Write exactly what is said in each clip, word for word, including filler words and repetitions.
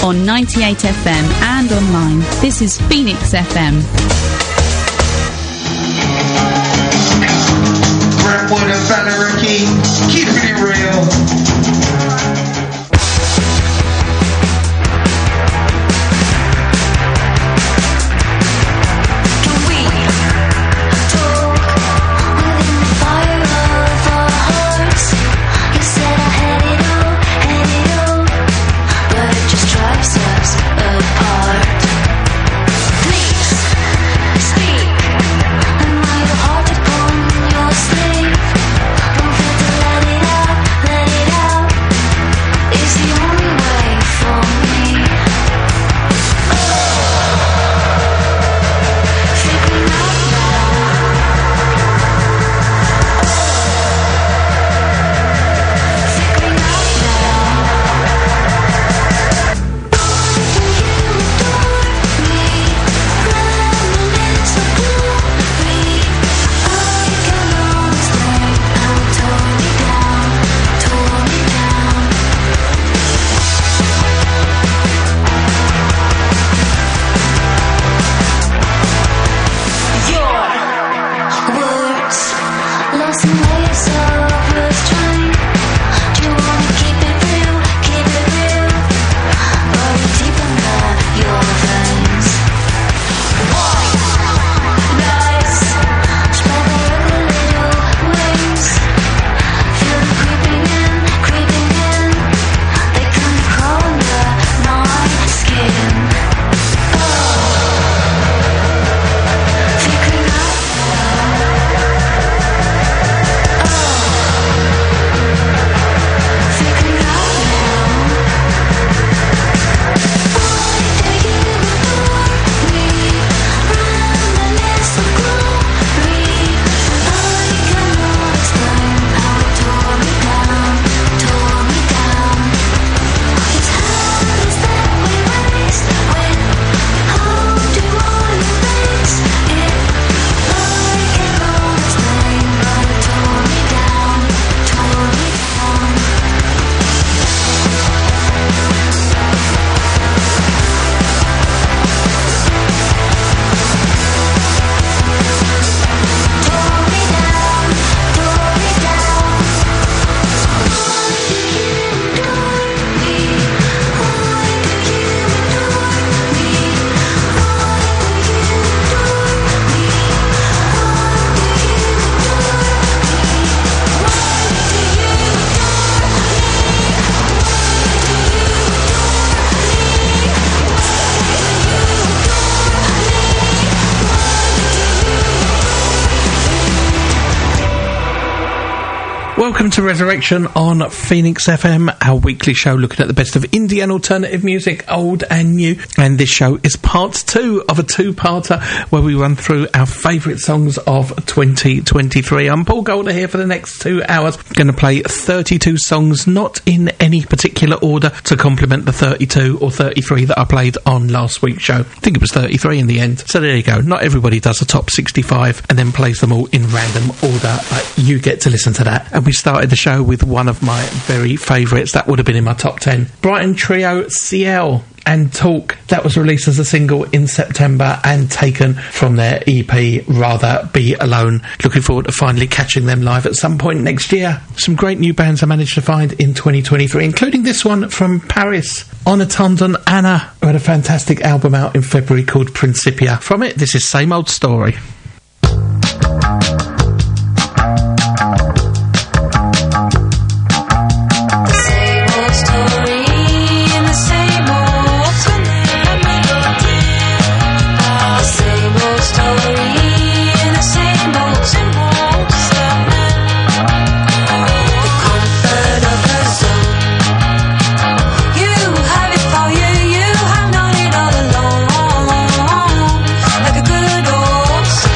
on ninety-eight F M and online. This is Phoenix F M. Brentwood and Fallerikey, keeping it real. Welcome to Resurrection on Phoenix F M, our weekly show looking at the best of indie and alternative music, old and new. And this show is part two of a two-parter where we run through our favourite songs of twenty twenty-three. I'm Paul Golder here for the next two hours. Going to play thirty-two songs, not in any particular order, to complement the thirty-two or thirty-three that I played on last week's show. I think it was thirty-three in the end. So there you go. Not everybody does a top sixty-five and then plays them all in random order, but you get to listen to that. And we started the show with one of my very favourites. That would have been in my top ten. Brighton trio C L and Talk. That was released as a single in September and taken from their E P Rather Be Alone. Looking forward to finally catching them live at some point next year. Some great new bands I managed to find in twenty twenty-three, including this one from Paris, Onatondon Anna, who had a fantastic album out in February called Principia. From it, this is Same Old Story. Like a good old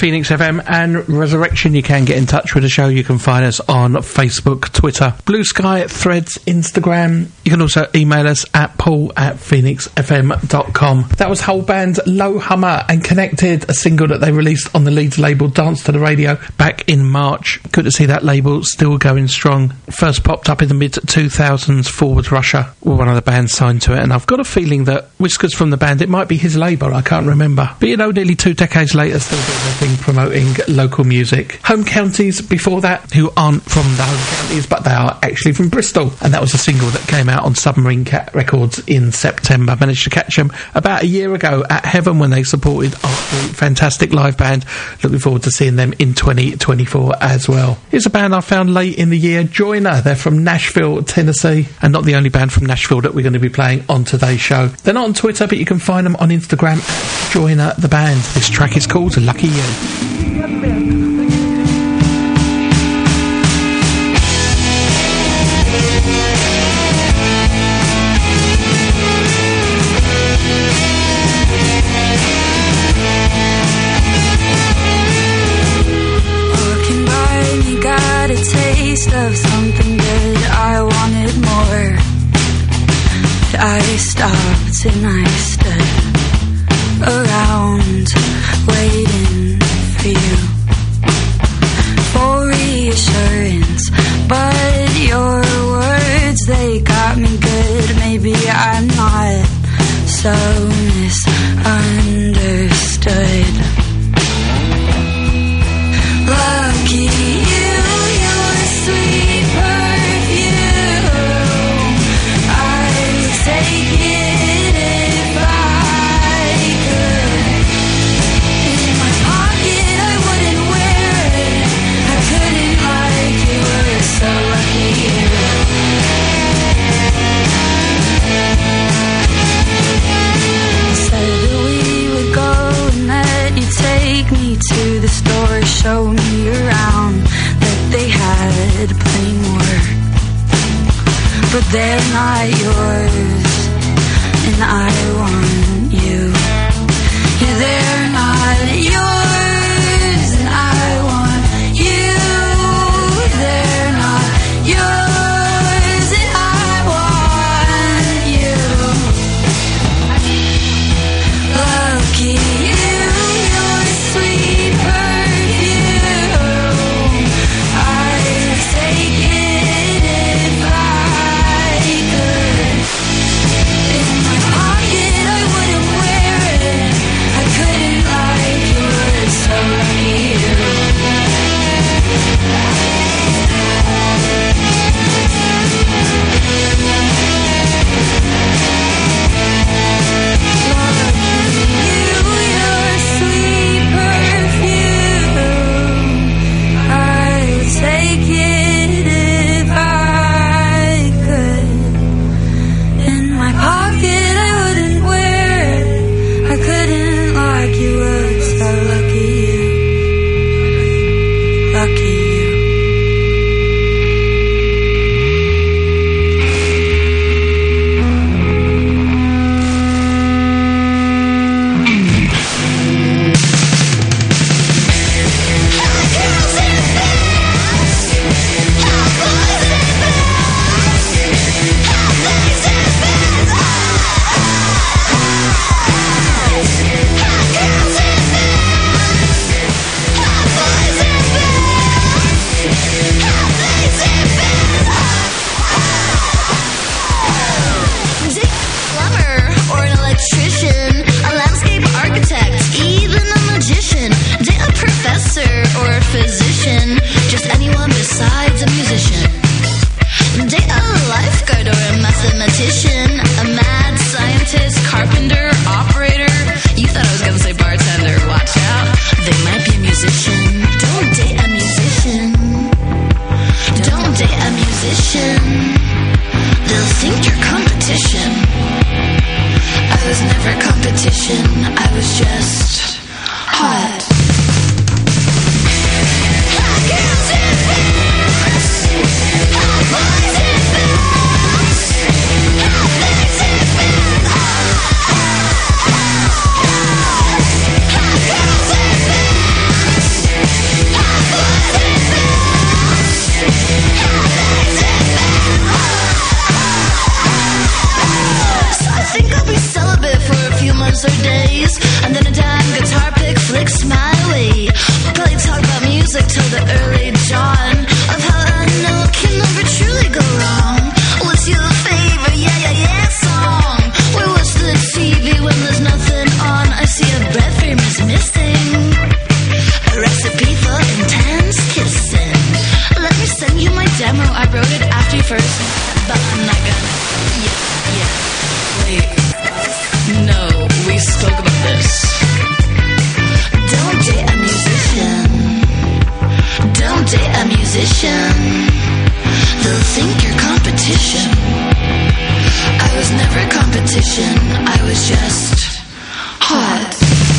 Phoenix F M and Resurrection. You can get in touch with the show. You can find us on Facebook, Twitter, Blue Sky, Threads, Instagram. You can also email us at paul at phoenix f m dot com. That was whole band Low Hummer and Connected, a single that they released on the Leeds label Dance to the Radio back in March. Good to see that label still going strong. First popped up in the mid two thousands. Forward Russia were one of the bands signed to it, and I've got a feeling that Whiskers from the band, it might be his label, I can't remember. But you know, nearly two decades later, still doing their thing promoting local music. Home Counties before that, who aren't from the Home Counties, but they are actually from Bristol, and that was a single that came out on Submarine Cat Records in September. Managed to catch them about a year ago at Heaven when they supported our fantastic live band. Looking forward to seeing them in twenty twenty-four as well. Here's a band I found late in the year, Joyner. They're from Nashville, Tennessee, and not the only band from Nashville that we're going to be playing on today's show. They're not on Twitter, but you can find them on Instagram at Joyner the Band. This track is called Lucky You. Of something good, I wanted more. But I stopped and I stood around waiting for you for reassurance, but your words, they got me good. Maybe I'm not so misunderstood. Lucky you. Sweet perfume, I'd take it if I could. In my pocket, I wouldn't wear it. I couldn't like you were so lucky. Said that we would go and that you'd take me to the store, show me around. They had plenty more, but they're not yours, and I want you. Yeah, they're not yours, and I want you. They're not yours, and I want you. Lucky you, your sweet perfume. Take it if I could. In my pocket, I wouldn't wear it. I couldn't like you were so lucky. Lucky you, your sweet perfume. I'd take it. I was just hot. I was just hot.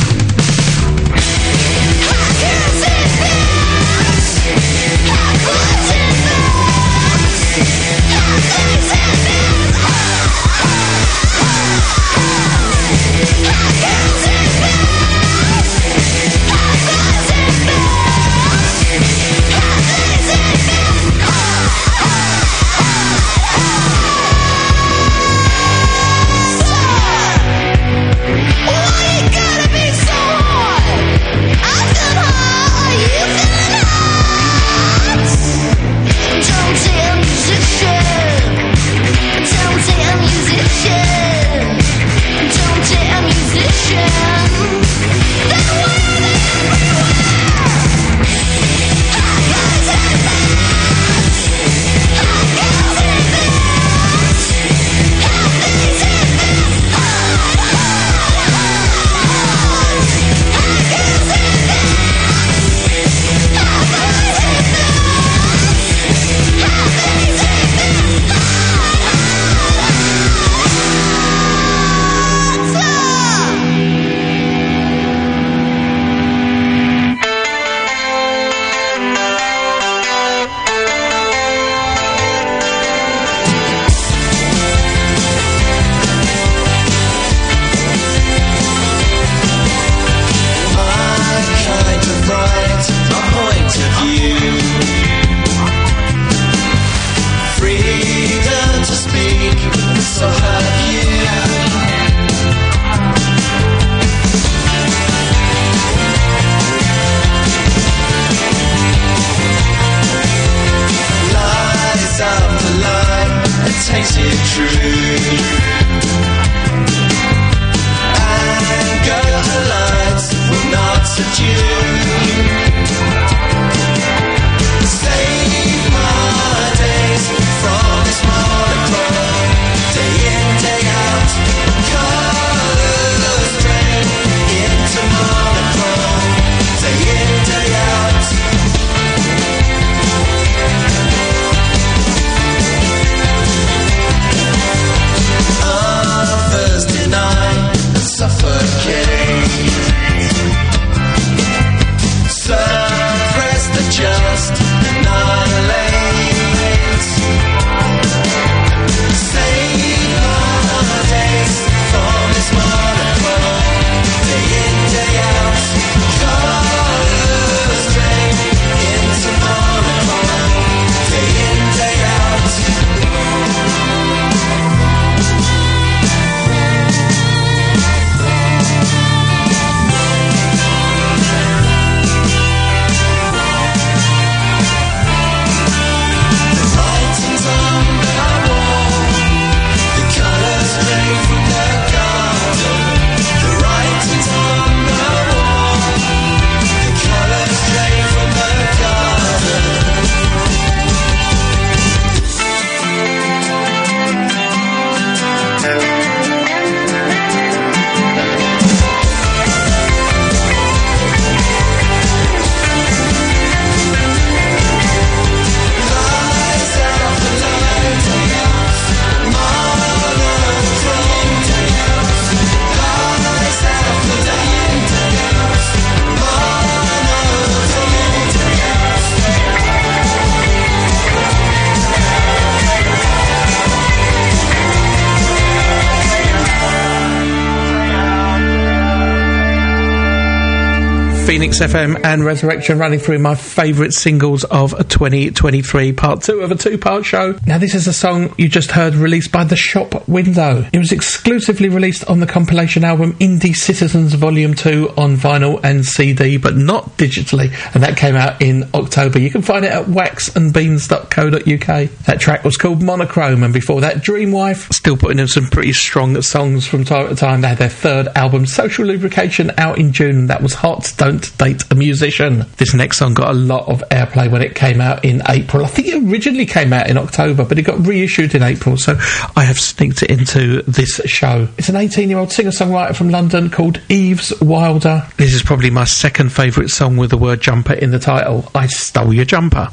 Phoenix F M and Resurrection, running through my favourite singles of twenty twenty-three, part two of a two-part show. Now, this is a song you just heard released by The Shop Window. It was exclusively released on the compilation album Indie Citizens Volume two on vinyl and C D, but not digitally, and that came out in October. You can find it at wax and beans dot co dot uk. That track was called Monochrome, and before that, Dreamwife, still putting in some pretty strong songs from time to time. They had their third album, Social Lubrication, out in June, and that was Hot Don't Date a Musician. This next song got a lot of airplay when it came out in April. I think it originally came out in October, but it got reissued in April, so I have sneaked it into this show. It's an eighteen-year-old singer-songwriter from London called Eves Wilder. This is probably my second favourite song with the word jumper in the title. I Stole Your Jumper.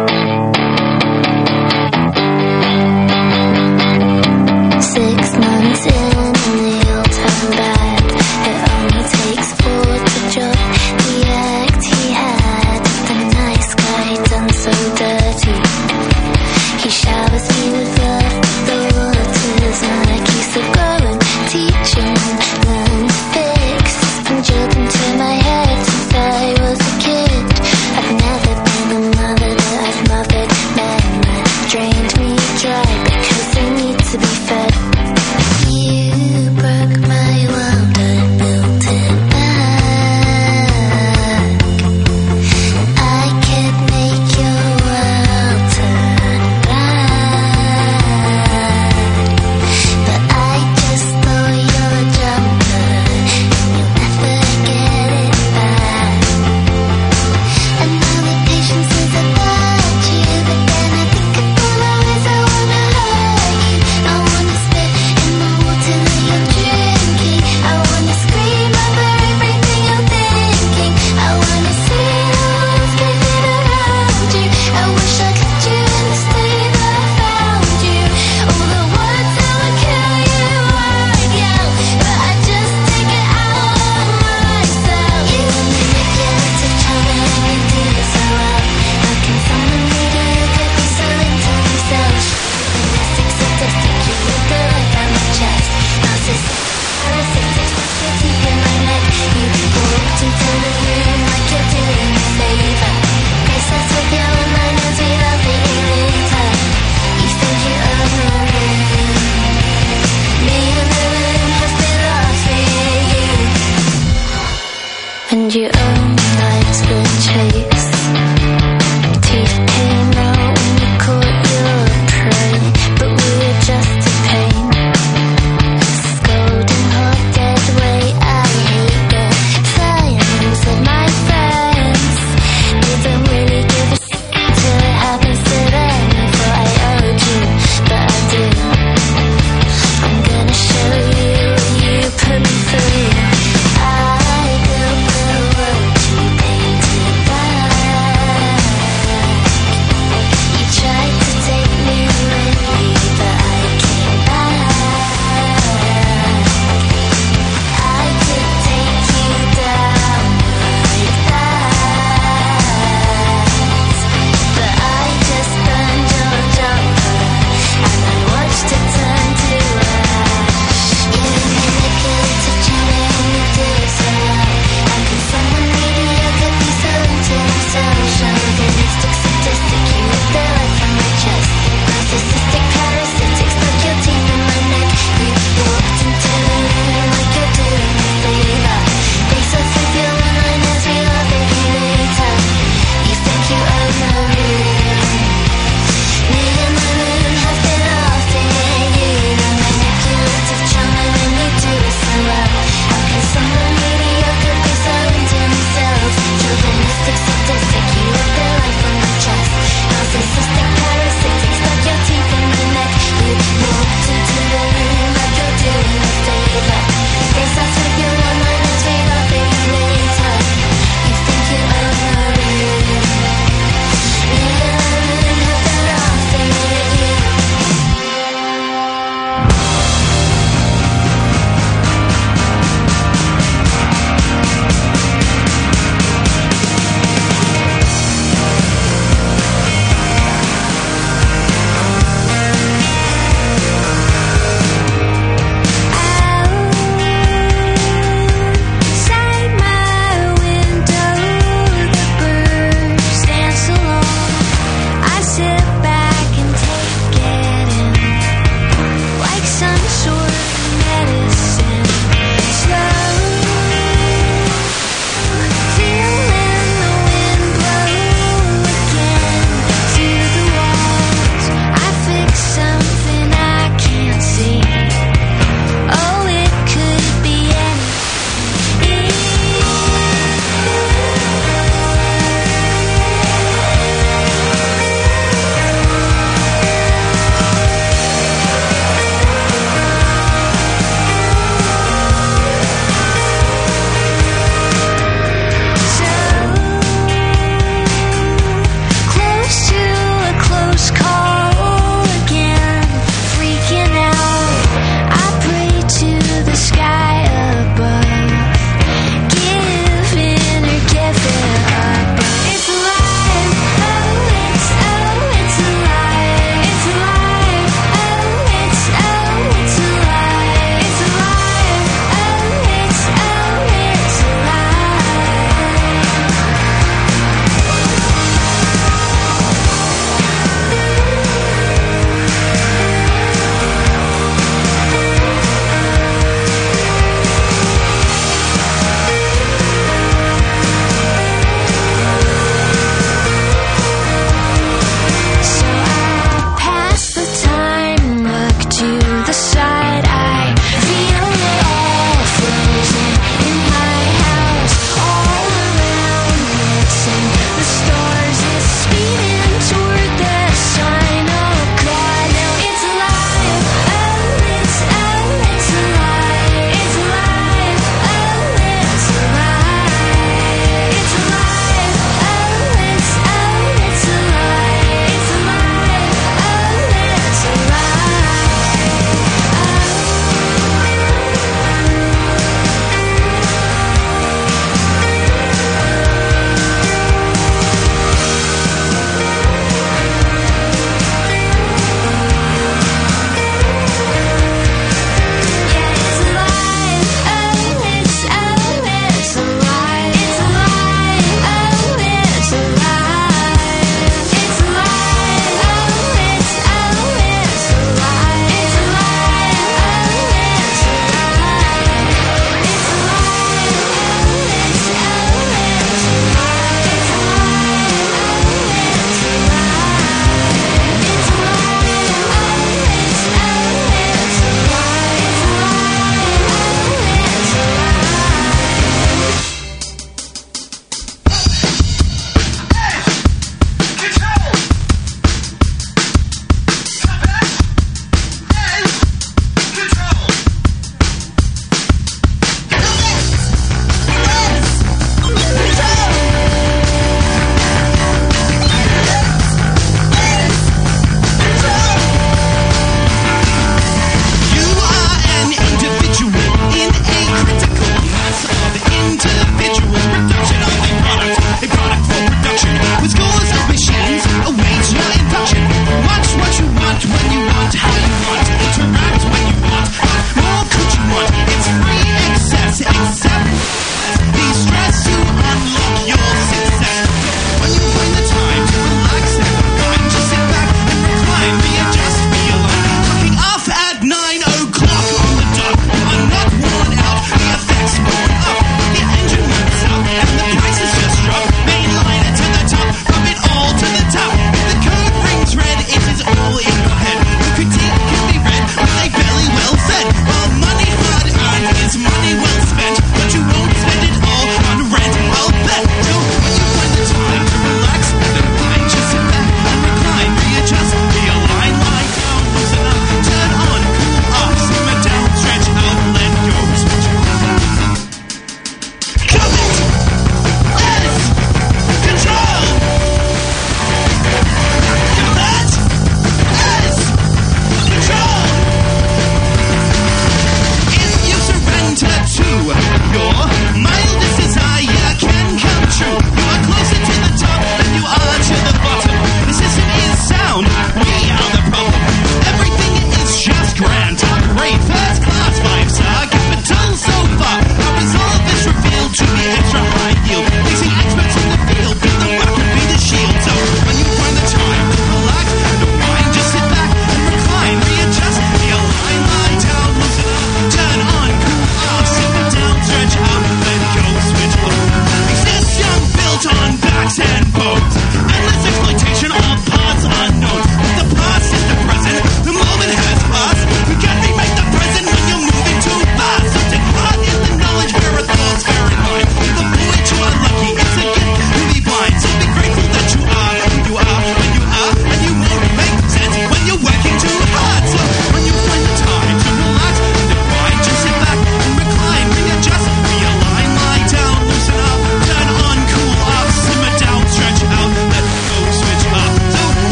Six months mind your own life's the chase. Teeth came out when you caught your prey, but we were just a pain. Scolding hot dead weight, I hate the silence of my friends. You don't really give a shit till it happens to them. Thought I owed you, but I do. I'm gonna show you what you put me through. I built the world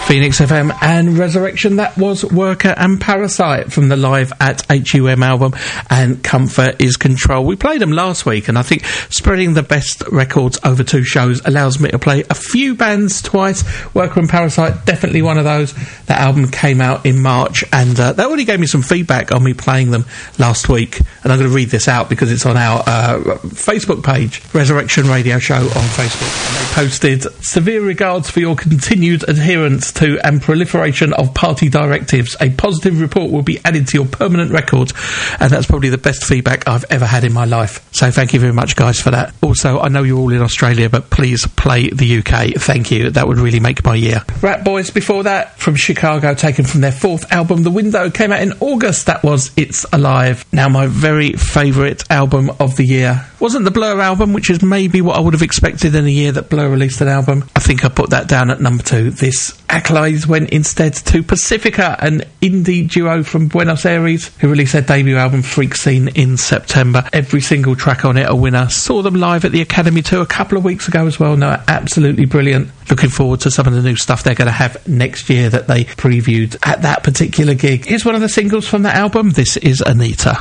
Phoenix F M and Resurrection. That was Worker and Parasite from the Live at H U M album, and Comfort is Control. We played them last week, and I think spreading the best records over two shows allows me to play a few bands twice. Worker and Parasite, definitely one of those. That album came out in March, and uh, they already gave me some feedback on me playing them last week, and I'm going to read this out because it's on our uh, Facebook page, Resurrection Radio Show on Facebook. And they posted, severe regards for your continued adherence to and proliferation of party directives. A positive report will be added to your permanent record, and that's probably the best feedback I've ever had in my life. So thank you very much, guys, for that. Also, I know you're all in Australia, but please play the U K. Thank you. That would really make my year. Rat Boys before that, from Chicago, taken from their fourth album, The Window, came out in August. That was It's Alive. Now, my very favourite album of the year wasn't the Blur album, which is maybe what I would have expected in a year that Blur released an album. I think I put that down at number two. This accolades went instead to Pacifica, an indie duo from Buenos Aires who released their debut album Freak Scene in September. Every single track on it a winner. Saw them live at the Academy Tour a couple of weeks ago as well. No, absolutely brilliant. Looking forward to some of the new stuff they're going to have next year that they previewed at that particular gig. Here's one of the singles from that album. This is Anita.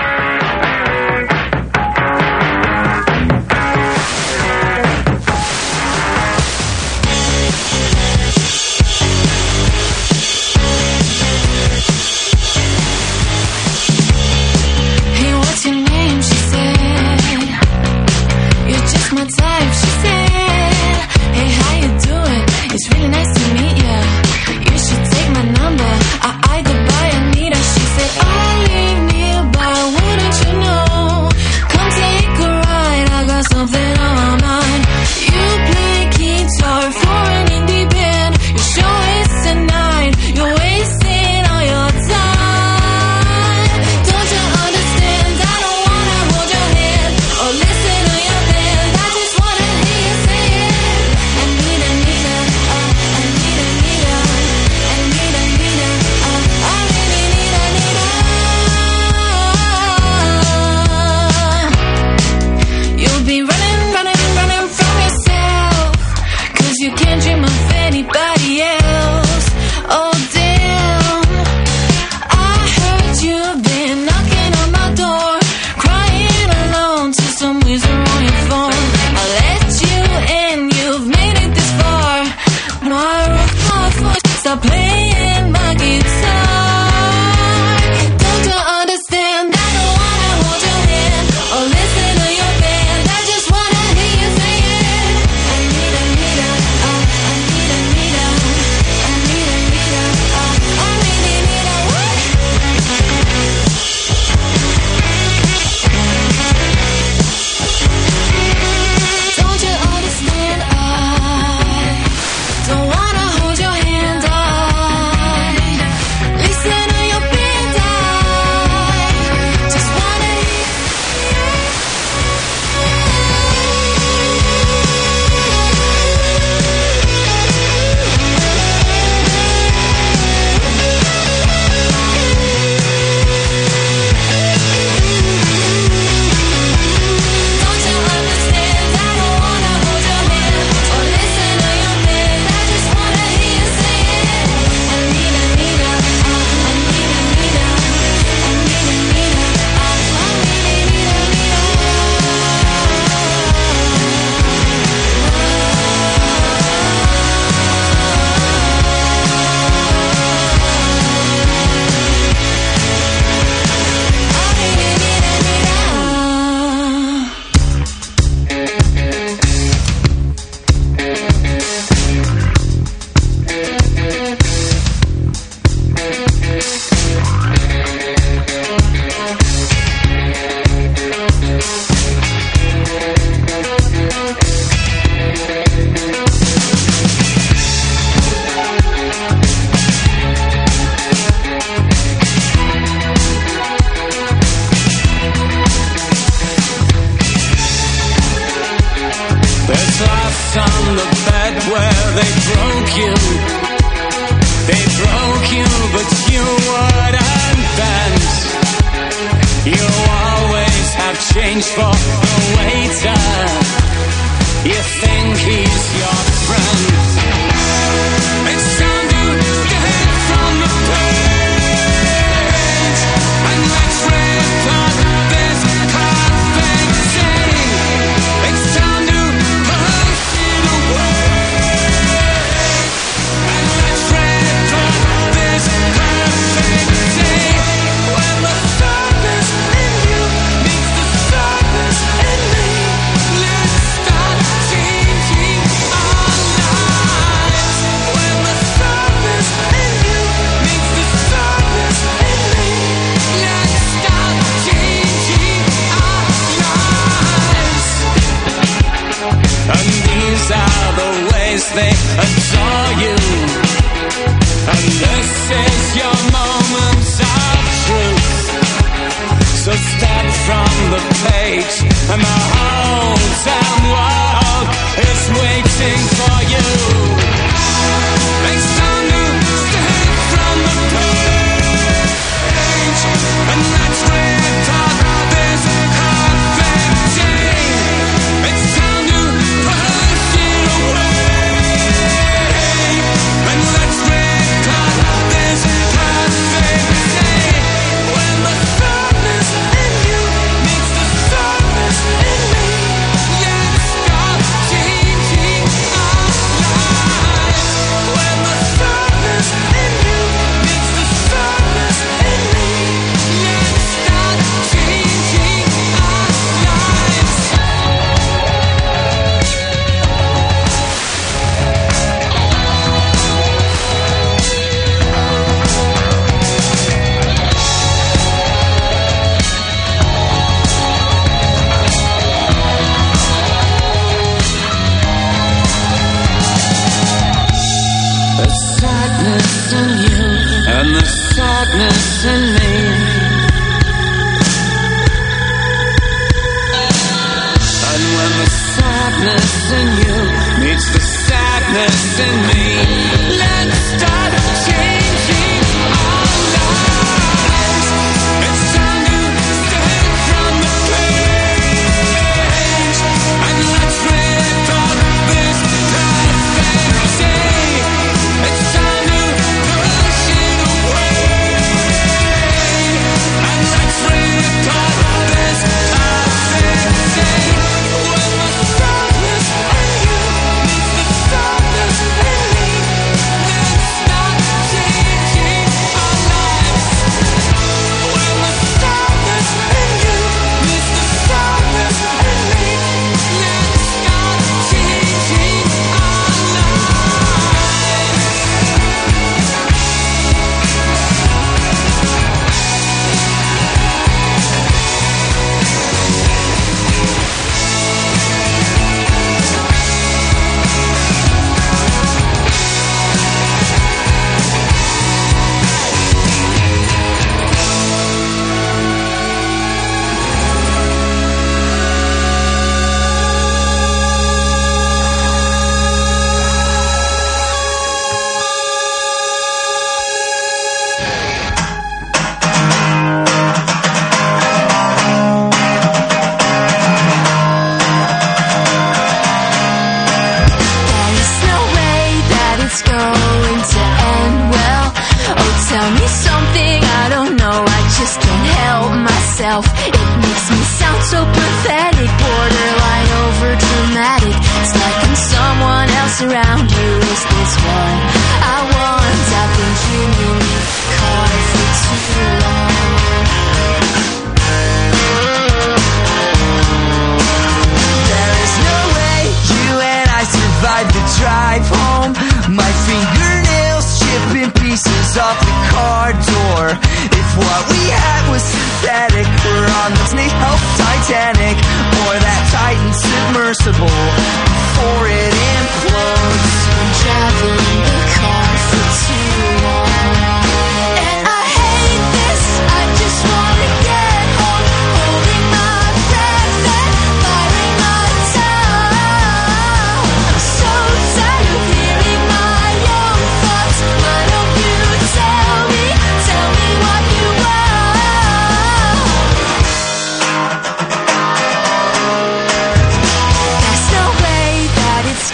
Changed for the waiter. You think he's your friend. It's time to sadness in me. And when the sadness in you meets the sadness in me, let's start changing our lives. It's time to stand from the cage, and let's rip up this perfect day. It's time to push it away, and let's rip up this perfect day. When the sadness in you meets the sadness in me, let's start changing our lives. When the sadness in you meets the sadness in me, let's start changing our lives. There's no way that it's going to end well. Oh, tell me something I don't know, I just can't help myself. It makes me sound so pathetic, borderline over dramatic. It's like I'm someone else around you. Is this what I want? I've been dreaming of a car for too long. There is no way you and I survived the drive home. My fingernails chipping pieces off the car door. If what we had was synthetic, we're on the Help Titanic or that Titan submersible before it implodes. I'm driving the car for too long, and I hate this. I just wanna get home, holding my breath and biding my time. I'm so tired of hearing my own thoughts. Why don't you tell me, tell me what you want? There's no way that it's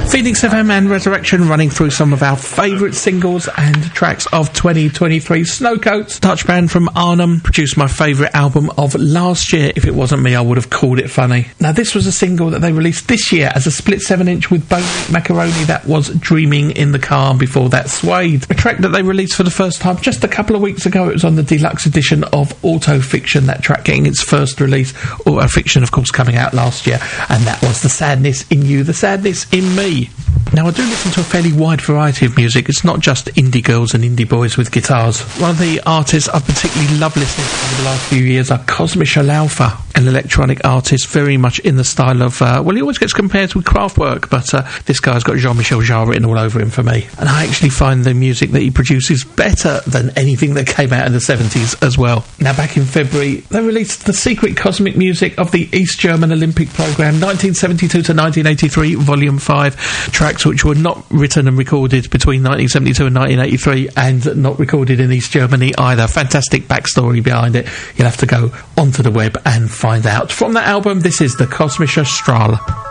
Phoenix F M and Resurrection running through some of our favourite singles and tracks of twenty twenty-three. Snowcoats, Dutch band from Arnhem, produced my favourite album of last year. If it wasn't me, I would have called it funny. Now, this was a single that they released this year as a split seven inch with Bone Macaroni. That was Dreaming in the Car. Before that, Suede, a track that they released for the first time just a couple of weeks ago. It was on the deluxe edition of Auto Fiction, that track getting its first release. Auto Fiction, of course, coming out last year, and that was The Sadness in You, The Sadness in Me. Now, I do listen to a fairly wide variety of music. It's not just indie girls and indie boys with guitars. One of the artists I particularly love listening to over the last few years are Cosmischer Laufer, an electronic artist very much in the style of, uh, well, he always gets compared with Kraftwerk, but uh, this guy's got Jean-Michel Jarre written all over him for me. And I actually find the music that he produces better than anything that came out in the seventies as well. Now, back in February, they released the secret cosmic music of the East German Olympic Programme, nineteen seventy-two to nineteen eighty-three, Volume five, tracks which were not written and recorded between nineteen seventy-two and nineteen eighty-three, and not recorded in East Germany either. Fantastic backstory behind it. You'll have to go onto the web and find out. From that album, this is the Kosmischer Strahl.